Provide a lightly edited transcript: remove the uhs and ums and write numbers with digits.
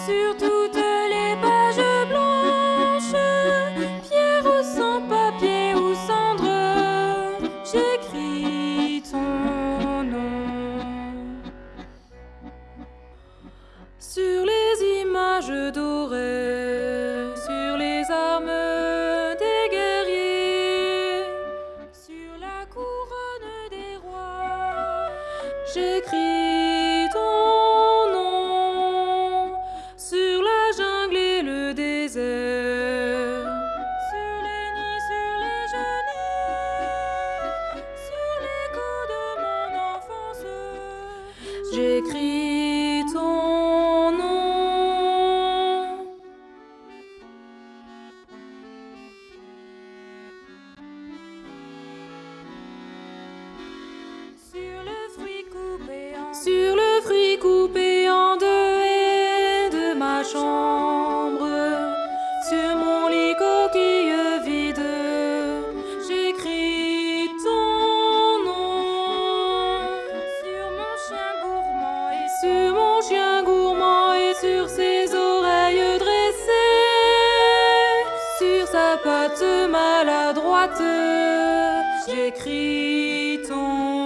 Sur toutes les pages blanches, pierre ou sans papier ou cendre, j'écris ton nom. Sur les images dorées, sur les armes des guerriers, sur la couronne des rois, j'écris ton nom. Sur la jungle et le désert, sur les nids, sur les genêts, sur l'écho de mon enfance, j'écris ton nom. Sur le fruit coupé en deux haies de ma chambre, sur mon lit coquille vide, j'écris ton nom. Sur mon chien gourmand et sur mon chien gourmand et sur ses oreilles dressées, sur sa patte maladroite, j'écris ton nom.